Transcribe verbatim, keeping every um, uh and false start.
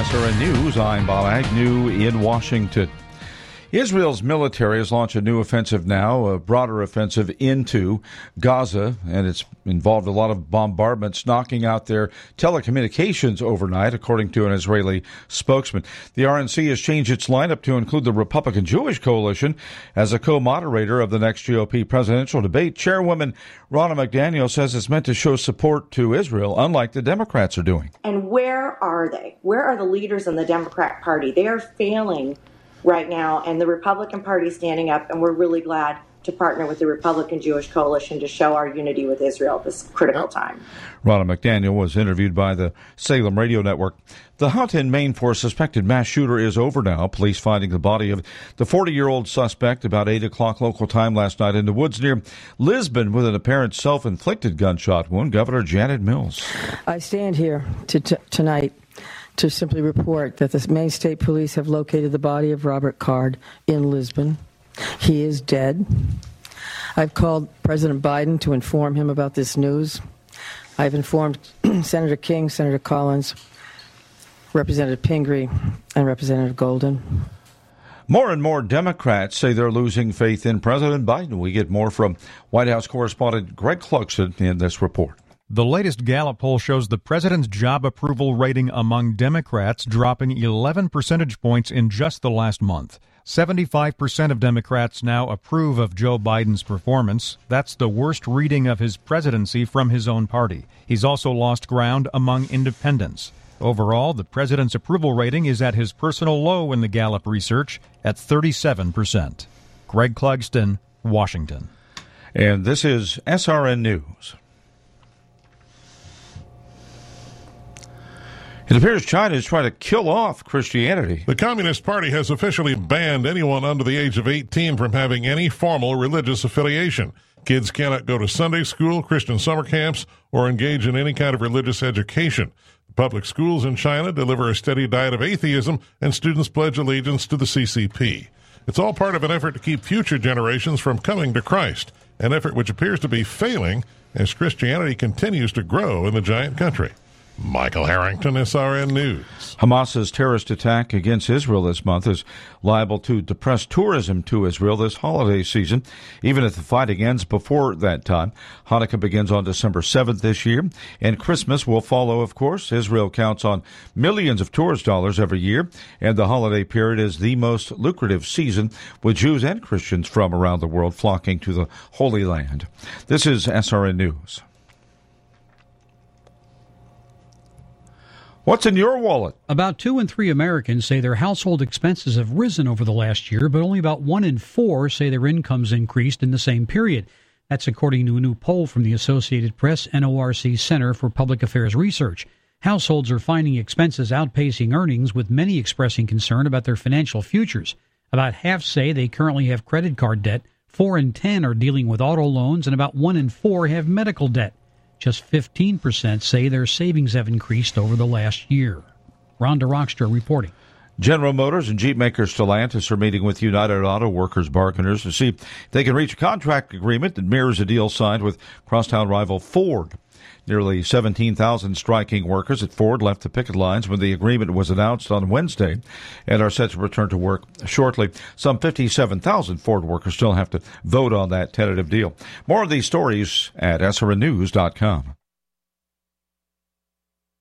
S R N News, I'm Bob Agnew in Washington. Israel's military has launched a new offensive now, a broader offensive into Gaza, and it's involved a lot of bombardments, knocking out their telecommunications overnight, according to an Israeli spokesman. The R N C has changed its lineup to include the Republican Jewish Coalition as a co-moderator of the next G O P presidential debate. Chairwoman Ronna McDaniel says it's meant to show support to Israel, unlike the Democrats are doing. And where are they? Where are the leaders in the Democrat Party? They are failing right now, and the Republican Party is standing up, and we're really glad to partner with the Republican Jewish Coalition to show our unity with Israel at this critical time. Ronna McDaniel was interviewed by the Salem Radio Network. The hunt in Maine for a suspected mass shooter is over now. Police finding the body of the forty-year-old suspect about eight o'clock local time last night in the woods near Lisbon with an apparent self-inflicted gunshot wound. Governor Janet Mills. I stand here to t- tonight to simply report that the Maine State Police have located the body of Robert Card in Lisbon. He is dead. I've called President Biden to inform him about this news. I've informed Senator King, Senator Collins, Representative Pingree, and Representative Golden. More and more Democrats say they're losing faith in President Biden. We get more from White House correspondent Greg Clugston in this report. The latest Gallup poll shows the president's job approval rating among Democrats dropping eleven percentage points in just the last month. seventy-five percent of Democrats now approve of Joe Biden's performance. That's the worst reading of his presidency from his own party. He's also lost ground among independents. Overall, the president's approval rating is at his personal low in the Gallup research at thirty-seven percent. Greg Clugston, Washington. And this is S R N News. It appears China is trying to kill off Christianity. The Communist Party has officially banned anyone under the age of eighteen from having any formal religious affiliation. Kids cannot go to Sunday school, Christian summer camps, or engage in any kind of religious education. The public schools in China deliver a steady diet of atheism, and students pledge allegiance to the C C P. It's all part of an effort to keep future generations from coming to Christ, an effort which appears to be failing as Christianity continues to grow in the giant country. Michael Harrington, S R N News. Hamas's terrorist attack against Israel this month is liable to depress tourism to Israel this holiday season, even if the fighting ends before that time. Hanukkah begins on December seventh this year, and Christmas will follow, of course. Israel counts on millions of tourist dollars every year, and the holiday period is the most lucrative season, with Jews and Christians from around the world flocking to the Holy Land. This is S R N News. What's in your wallet? About two in three Americans say their household expenses have risen over the last year, but only about one in four say their incomes increased in the same period. That's according to a new poll from the Associated Press N O R C Center for Public Affairs Research. Households are finding expenses outpacing earnings, with many expressing concern about their financial futures. About half say they currently have credit card debt, four in ten are dealing with auto loans, and about one in four have medical debt. Just fifteen percent say their savings have increased over the last year. Rhonda Rockstra reporting. General Motors and Jeep maker Stellantis are meeting with United Auto Workers bargainers to see if they can reach a contract agreement that mirrors a deal signed with crosstown rival Ford. Nearly seventeen thousand striking workers at Ford left the picket lines when the agreement was announced on Wednesday and are set to return to work shortly. Some fifty-seven thousand Ford workers still have to vote on that tentative deal. More of these stories at S R N news dot com.